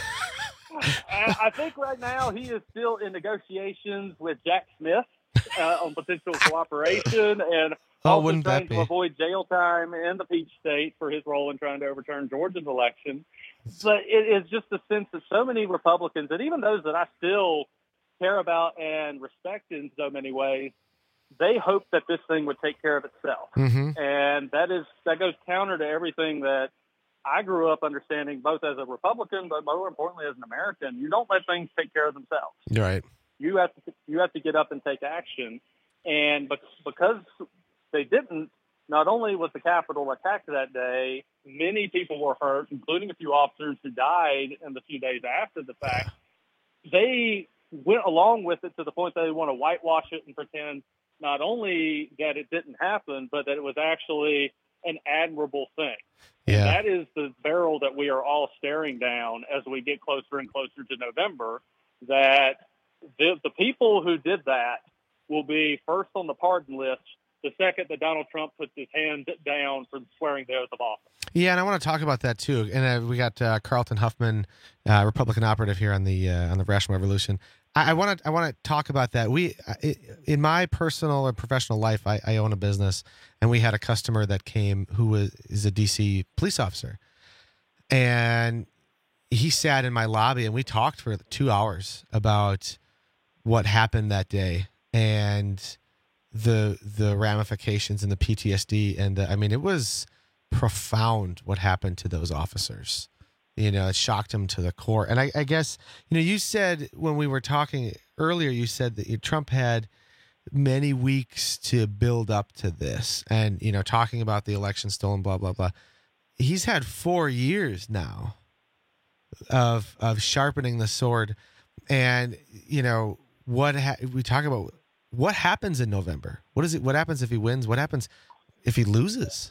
I, I think right now he is still in negotiations with Jack Smith uh, on potential cooperation and Oh, also wouldn't that trying to be? avoid jail time in the Peach State for his role in trying to overturn Georgia's election. But it is just a sense that so many Republicans, and even those that I still care about and respect in so many ways, they hope that this thing would take care of itself. Mm-hmm. And that is that goes counter to everything that I grew up understanding, both as a Republican, but more importantly as an American. You don't let things take care of themselves. Right. You have to you have to get up and take action. And bec- because they didn't, not only was the Capitol attacked that day, many people were hurt, including a few officers who died in the few days after the fact. They went along with it to the point that they want to whitewash it and pretend not only that it didn't happen, but that it was actually an admirable thing. Yeah. And that is the barrel that we are all staring down as we get closer and closer to November, that the, the people who did that will be first on the pardon list the second that Donald Trump puts his hand down for swearing the oath of office. Yeah, and I want to talk about that too. And uh, we got uh, Carlton Huffman, uh, Republican operative here on the uh, on the Rational Revolution. I want to I want to talk about that. We in my personal and professional life, I, I own a business, and we had a customer that came who was is a D C police officer, and he sat in my lobby, and we talked for two hours about what happened that day and the the ramifications and the P T S D, and uh, I mean it was profound what happened to those officers. You know, it shocked him to the core. And I, I guess, you know, you said when we were talking earlier, you said that Trump had many weeks to build up to this and, you know, talking about the election stolen, blah, blah, blah. He's had four years now of of sharpening the sword. And, you know, what ha- we talk about, what happens in November? What is it? What happens if he wins? What happens if he loses?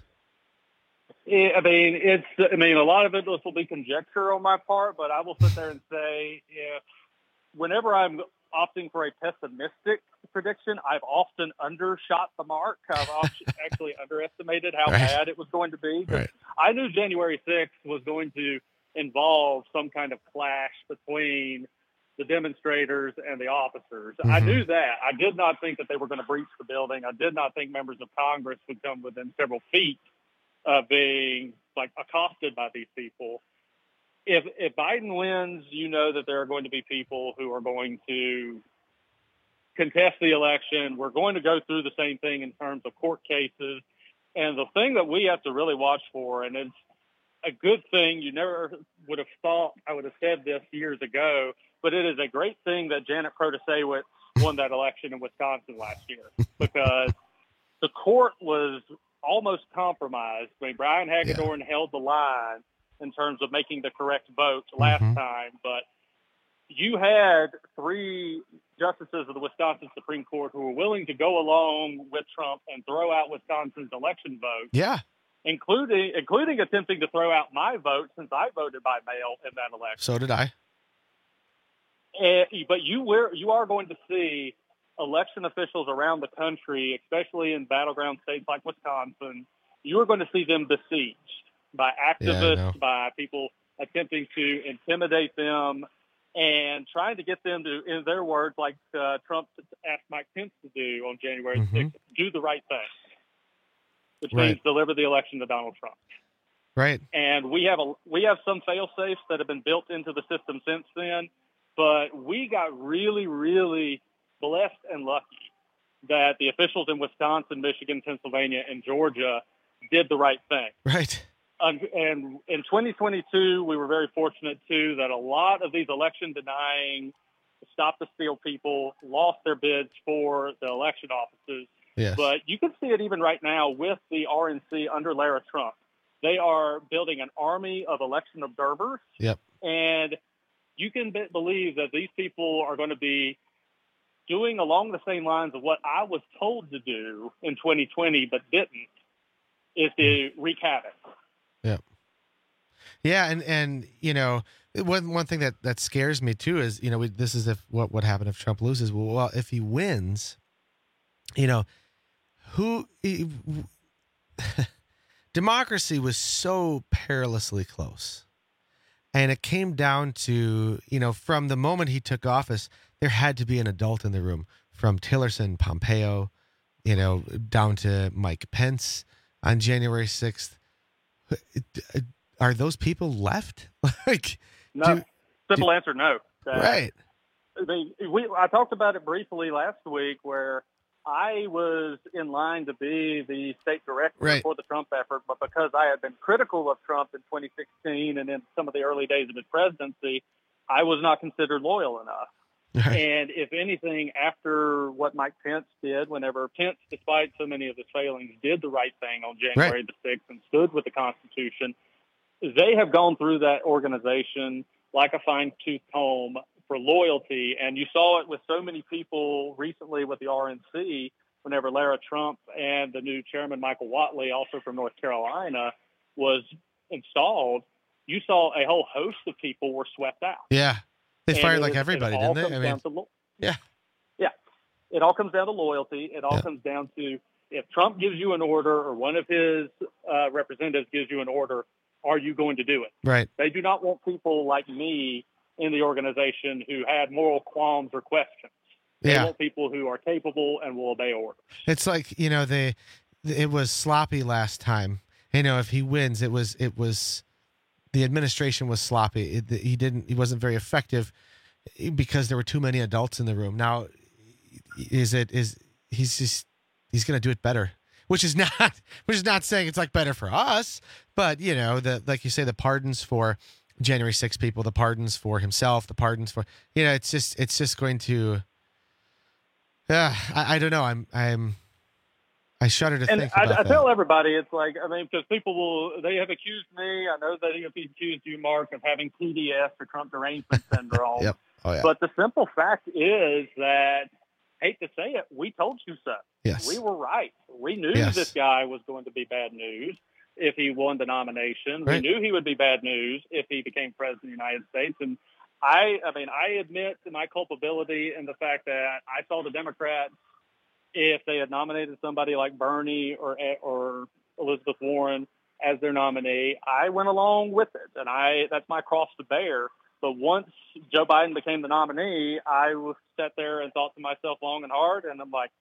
I mean, it's. I mean, a lot of it will be conjecture on my part, but I will sit there and say, if whenever I'm opting for a pessimistic prediction, I've often undershot the mark. I've actually underestimated how right. bad it was going to be. Right. I knew January sixth was going to involve some kind of clash between the demonstrators and the officers. Mm-hmm. I knew that. I did not think that they were going to breach the building. I did not think members of Congress would come within several feet Uh, being like accosted by these people. If if Biden wins, you know that there are going to be people who are going to contest the election. We're going to go through the same thing in terms of court cases. And the thing that we have to really watch for, and it's a good thing, you never would have thought I would have said this years ago, but it is a great thing that Janet Protasewicz won that election in Wisconsin last year, because the court was almost compromised. I mean, Brian Hagedorn yeah. held the line in terms of making the correct vote last mm-hmm. time, but you had three justices of the Wisconsin Supreme Court who were willing to go along with Trump and throw out Wisconsin's election vote. Yeah. Including including attempting to throw out my vote, since I voted by mail in that election. So did I. And, but you were you are going to see election officials around the country, especially in battleground states like Wisconsin, you are going to see them besieged by activists, yeah, by people attempting to intimidate them and trying to get them to, in their words, like uh, Trump asked Mike Pence to do on January sixth, mm-hmm. do the right thing, which right. means deliver the election to Donald Trump. Right. And we have a we have some fail-safes that have been built into the system since then, but we got really, really blessed and lucky that the officials in Wisconsin, Michigan, Pennsylvania, and Georgia did the right thing. Right. Um, and in twenty twenty-two, we were very fortunate, too, that a lot of these election-denying, stop-the-steal people lost their bids for the election offices. Yes. But you can see it even right now with the R N C under Lara Trump. They are building an army of election observers. Yep. And you can be- believe that these people are going to be doing along the same lines of what I was told to do in twenty twenty but didn't, is to wreak havoc. Yeah. Yeah, and and you know, one one thing that, that scares me too is, you know, we, this is if what would happen if Trump loses. Well, well, if he wins, you know, who he, democracy was so perilously close, and it came down to, you know, from the moment he took office, there had to be an adult in the room, from Tillerson, Pompeo, you know, down to Mike Pence on January sixth. Are those people left? like, no. do, Simple do, answer, no. Uh, right. I mean, we, I talked about it briefly last week where I was in line to be the state director right. for the Trump effort, but because I had been critical of Trump in twenty sixteen and in some of the early days of his presidency, I was not considered loyal enough. Right. And if anything, after what Mike Pence did, whenever Pence, despite so many of his failings, did the right thing on January right. the sixth and stood with the Constitution, they have gone through that organization like a fine-tooth comb for loyalty. And you saw it with so many people recently with the R N C, whenever Lara Trump and the new chairman, Michael Whatley, also from North Carolina, was installed. You saw a whole host of people were swept out. Yeah. They and fired like was, everybody, didn't they? I mean, lo- yeah. Yeah. It all comes down to loyalty. It all yeah. comes down to if Trump gives you an order or one of his uh, representatives gives you an order, are you going to do it? Right. They do not want people like me in the organization who had moral qualms or questions. They yeah. want people who are capable and will obey orders. It's like, you know, they, it was sloppy last time. You know, if he wins, it was, it was, the administration was sloppy. It, he didn't, he wasn't very effective because there were too many adults in the room. Now, is it, is, he's just, he's going to do it better, which is not, which is not saying it's like better for us, but you know, the, like you say, the pardons for January sixth people, the pardons for himself, the pardons for, you know, it's just, it's just going to, yeah, uh, I, I don't know. I'm, I'm, I shudder to and think I, about I that. tell everybody, it's like, I mean, because people will, they have accused me. I know they have accused you, Mark, of having P D S or Trump derangement syndrome. Yep. Oh, yeah. But the simple fact is that, hate to say it, we told you so. Yes. We were right. We knew yes. this guy was going to be bad news if he won the nomination. Right. We knew he would be bad news if he became president of the United States. And I, I mean, I admit to my culpability in the fact that I saw the Democrats, if they had nominated somebody like Bernie or or Elizabeth Warren as their nominee, I went along with it, and I that's my cross to bear. But once Joe Biden became the nominee, I was sat there and thought to myself long and hard, and I'm like,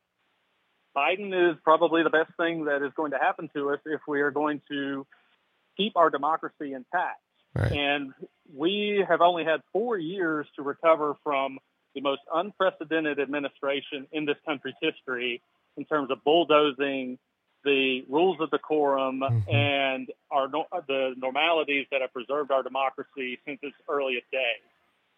Biden is probably the best thing that is going to happen to us if we are going to keep our democracy intact. Right. And we have only had four years to recover from the most unprecedented administration in this country's history in terms of bulldozing the rules of decorum mm-hmm. and our the normalities that have preserved our democracy since its earliest days.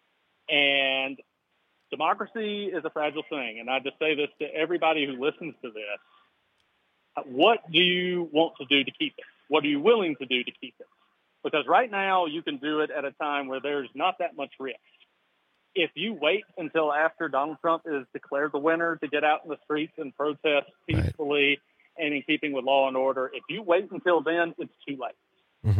And democracy is a fragile thing. And I just say this to everybody who listens to this. What do you want to do to keep it? What are you willing to do to keep it? Because right now you can do it at a time where there's not that much risk. If you wait until after Donald Trump is declared the winner to get out in the streets and protest peacefully right. and in keeping with law and order, if you wait until then, it's too late. Mm-hmm.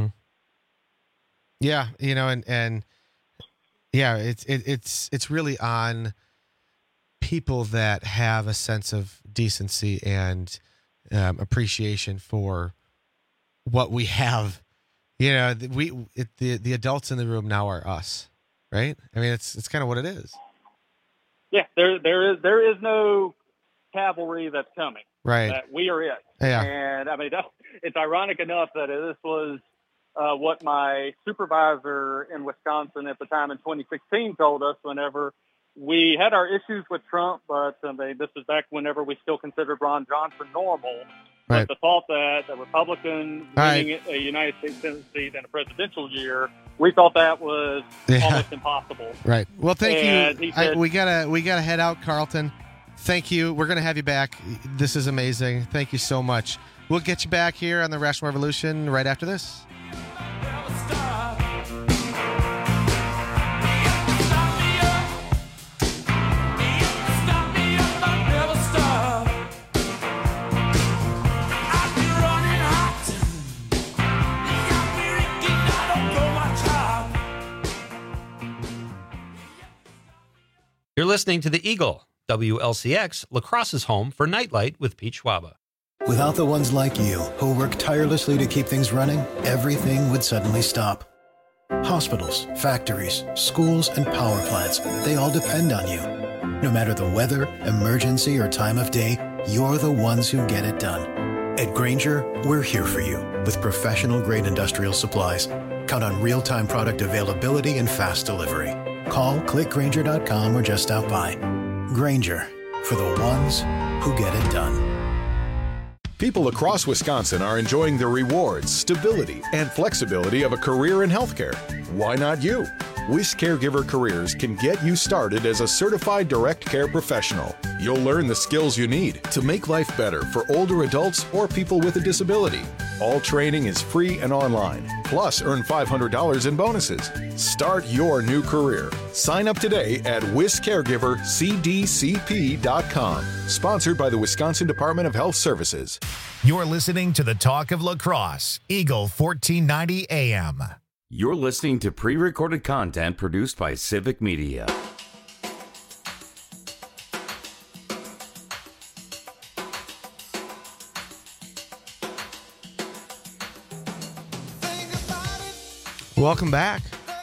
Yeah, you know, and and yeah, it's it, it's it's really on people that have a sense of decency and um, appreciation for what we have. You know, we it, the the adults in the room now are us. Right? I mean, it's it's kind of what it is. Yeah, there there is there is no cavalry that's coming. Right. That we are it. Yeah. And I mean, it's ironic enough that this was uh, what my supervisor in Wisconsin at the time in twenty sixteen told us whenever we had our issues with Trump, but I mean, this is back whenever we still considered Ron Johnson normal. Right. But the thought that a Republican winning right. a United States Senate seat in a presidential year, we thought that was yeah. almost impossible. Right. Well, thank and you. Said, I, we gotta we gotta head out, Carlton. Thank you. We're gonna have you back. This is amazing. Thank you so much. We'll get you back here on the Rational Revolution right after this. Go You're listening to the Eagle, W L C X, Lacrosse's home for Nightlight with Pete Schwaba. Without the ones like you, who work tirelessly to keep things running, everything would suddenly stop. Hospitals, factories, schools, and power plants, they all depend on you. No matter the weather, emergency, or time of day, you're the ones who get it done. At Grainger, we're here for you with professional-grade industrial supplies. Count on real-time product availability and fast delivery. Call, click Grainger dot com, or just stop by. Grainger, for the ones who get it done. People across Wisconsin are enjoying the rewards, stability, and flexibility of a career in healthcare. Why not you? Wish Caregiver Careers can get you started as a certified direct care professional. You'll learn the skills you need to make life better for older adults or people with a disability. All training is free and online. Plus, earn five hundred dollars in bonuses. Start your new career. Sign up today at wis caregiver c d c p dot com. Sponsored by the Wisconsin Department of Health Services. You're listening to the Talk of Lacrosse, Eagle fourteen ninety A M. You're listening to pre-recorded content produced by Civic Media. Welcome back.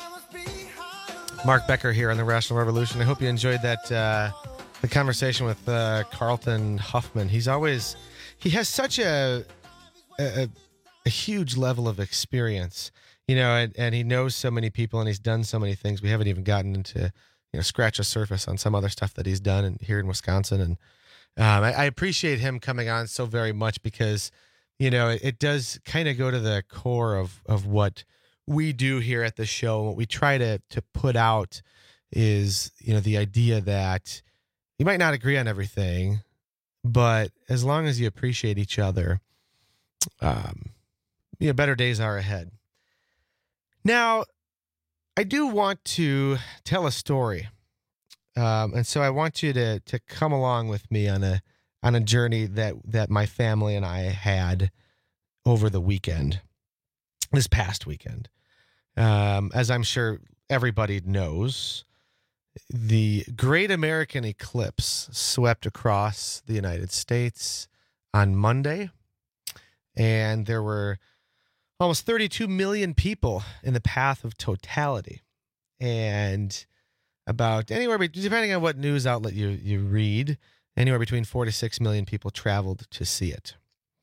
Mark Becker here on the Rational Revolution. I hope you enjoyed that uh, the conversation with uh, Carlton Huffman. He's always he has such a a, a huge level of experience, you know, and, and he knows so many people and he's done so many things. We haven't even gotten into, you know, scratch the surface on some other stuff that he's done in, here in Wisconsin. And um, I, I appreciate him coming on so very much because, you know, it, it does kind of go to the core of of what we do here at the show. What we try to to put out is, you know, the idea that you might not agree on everything, but as long as you appreciate each other, um, you know, better days are ahead. Now, I do want to tell a story, um, and so I want you to to come along with me on a on a journey that that my family and I had over the weekend, this past weekend. Um, as I'm sure everybody knows, the Great American Eclipse swept across the United States on Monday, and there were almost thirty-two million people in the path of totality, and about anywhere, depending on what news outlet you, you read, anywhere between four to six million people traveled to see it.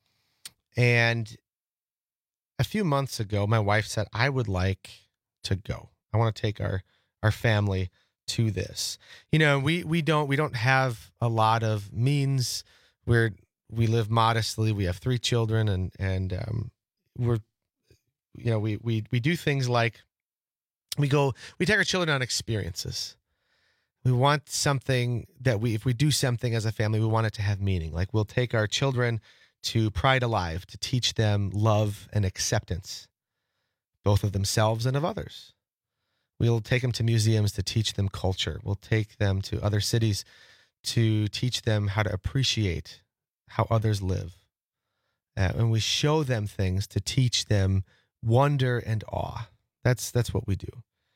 And a few months ago, my wife said, I would like to go. I want to take our, our family to this. You know, we, we don't, we don't have a lot of means. We're, we live modestly. We have three children and, and, um, we're, you know, we, we, we do things like we go, we take our children on experiences. We want something that we, if we do something as a family, we want it to have meaning. Like we'll take our children to Pride Alive to teach them love and acceptance, both of themselves and of others. We'll take them to museums to teach them culture. We'll take them to other cities to teach them how to appreciate how others live. Uh, and we show them things to teach them wonder and awe. That's that's what we do.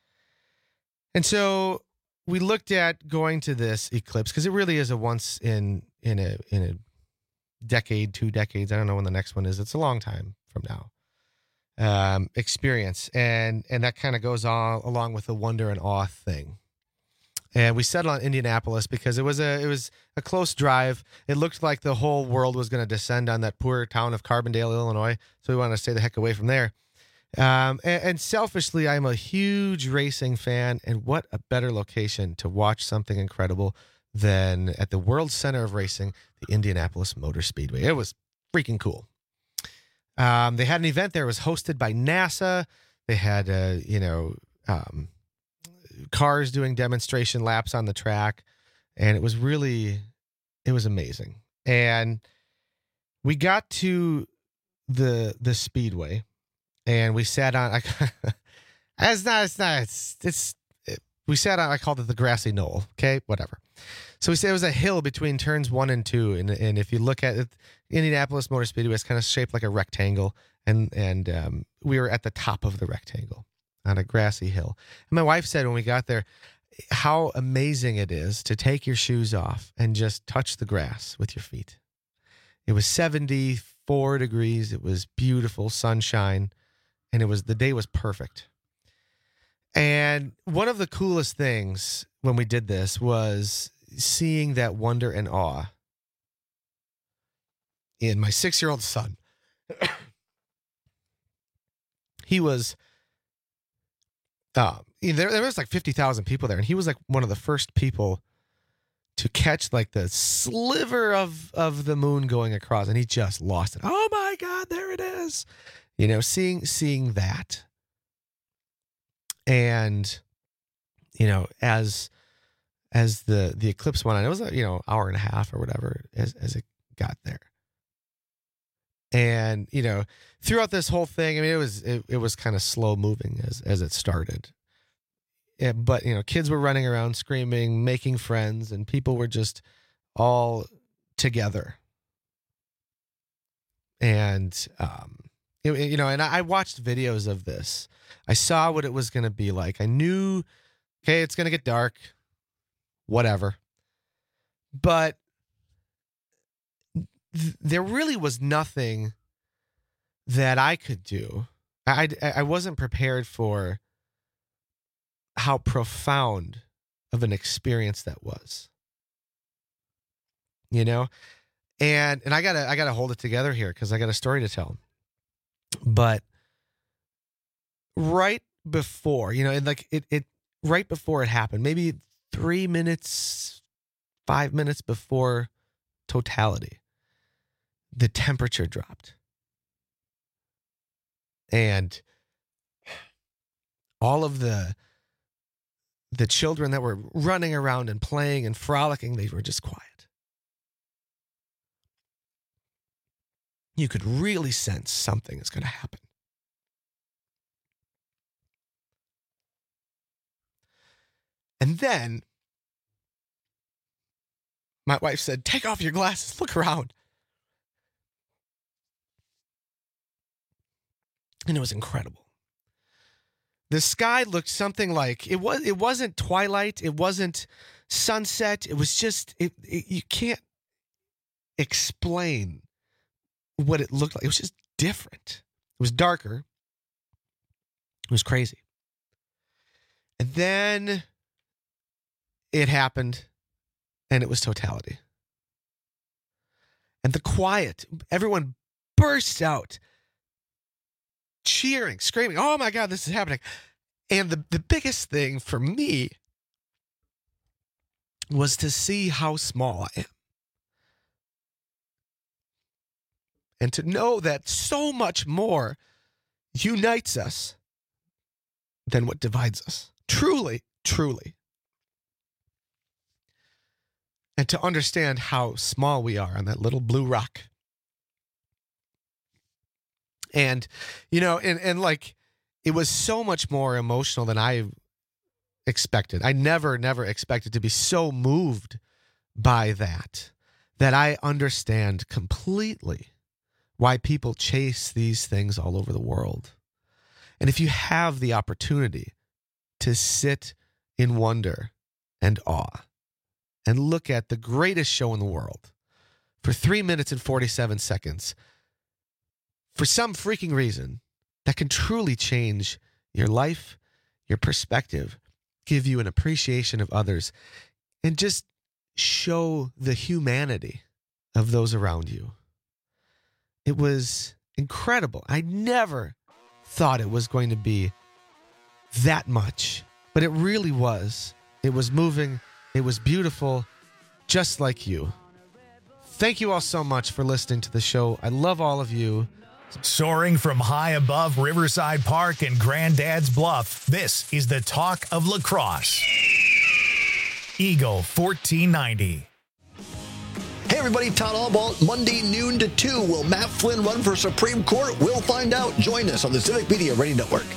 And so we looked at going to this eclipse because it really is a once in in a in a decade, two decades. I don't know when the next one is. It's a long time from now. Um, experience. And, and that kind of goes all along with the wonder and awe thing. And we settled on Indianapolis because it was a, it was a close drive. It looked like the whole world was going to descend on that poor town of Carbondale, Illinois. So we wanted to stay the heck away from there. Um, and, and selfishly, I'm a huge racing fan. And what a better location to watch something incredible than at the world center of racing, the Indianapolis Motor Speedway. It was freaking cool. Um, they had an event there. It was hosted by NASA. They had, uh, you know, um, cars doing demonstration laps on the track. And it was really, it was amazing. And we got to the, the Speedway and we sat on, I, it's not, it's not, it's, it's, it, we sat on, I called it the grassy knoll. Okay. Whatever. So we said it was a hill between turns one and two. And, and if you look at it, Indianapolis Motor Speedway is kind of shaped like a rectangle. And, and um, we were at the top of the rectangle on a grassy hill. And my wife said when we got there, how amazing it is to take your shoes off and just touch the grass with your feet. It was seventy-four degrees. It was beautiful sunshine, and it was the day was perfect. And one of the coolest things when we did this was seeing that wonder and awe in my six-year-old son. He was, uh, there, there was like fifty thousand people there, and he was like one of the first people to catch like the sliver of, of the moon going across, and he just lost it. Oh my God, there it is. You know, seeing, seeing that. And, you know, as, as the, the eclipse went on, it was a, you know, hour and a half or whatever as, as it got there. And, you know, throughout this whole thing, I mean, it was, it, it was kind of slow moving as, as it started. Yeah, but, you know, kids were running around screaming, making friends, and people were just all together. And, um, you, you know, and I watched videos of this. I saw what it was going to be like. I knew, okay, it's going to get dark, whatever. But th- there really was nothing that I could do. I, I, I wasn't prepared for how profound of an experience that was. You know? And and I gotta I gotta hold it together here because I got a story to tell. But right before, you know, and like it it right before it happened, maybe three minutes, five minutes before totality, the temperature dropped. And all of the the children that were running around and playing and frolicking, they were just quiet. You could really sense something is going to happen. And then my wife said, "Take off your glasses, look around." And it was incredible. The sky looked something like it was. It wasn't twilight. It wasn't sunset. It was just. It, it, you can't explain what it looked like. It was just different. It was darker. It was crazy. And then it happened, and it was totality. And the quiet. Everyone burst out, cheering, screaming, "Oh my God, this is happening." And the, the biggest thing for me was to see how small I am. And to know that so much more unites us than what divides us. Truly, truly. And to understand how small we are on that little blue rock. And, you know, and, and like, it was so much more emotional than I expected. I never, never expected to be so moved by that, that I understand completely why people chase these things all over the world. And if you have the opportunity to sit in wonder and awe and look at the greatest show in the world for three minutes and forty-seven seconds, for some freaking reason, that can truly change your life, your perspective, give you an appreciation of others, and just show the humanity of those around you. It was incredible. I never thought it was going to be that much, but it really was. It was moving. It was beautiful, just like you. Thank you all so much for listening to the show. I love all of you. Soaring from high above Riverside Park and Granddad's Bluff, this is the talk of lacrosse. Eagle fourteen ninety. Hey everybody, Todd Allball, Monday noon to two. Will Matt Flynn run for Supreme Court? We'll find out. Join us on the Civic Media Radio Network.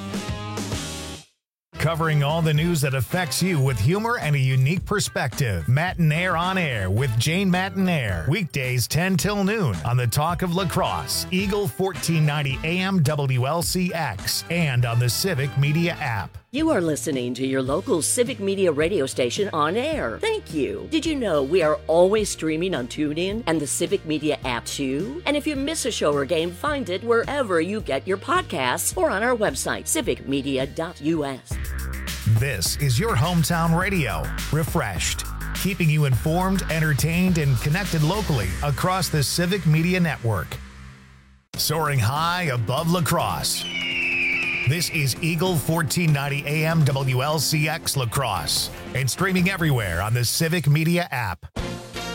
Covering all the news that affects you with humor and a unique perspective. Matinaire on Air with Jane Matinaire. Weekdays ten till noon on the Talk of Lacrosse. Eagle fourteen ninety A M W L C X and on the Civic Media app. You are listening to your local Civic Media radio station on air. Thank you. Did you know we are always streaming on TuneIn and the Civic Media app too? And if you miss a show or game, find it wherever you get your podcasts or on our website, civic media dot u s. This is your hometown radio, refreshed, keeping you informed, entertained, and connected locally across the Civic Media Network. Soaring high above La Crosse. This is Eagle fourteen ninety A M W L C X La Crosse and streaming everywhere on the Civic Media app.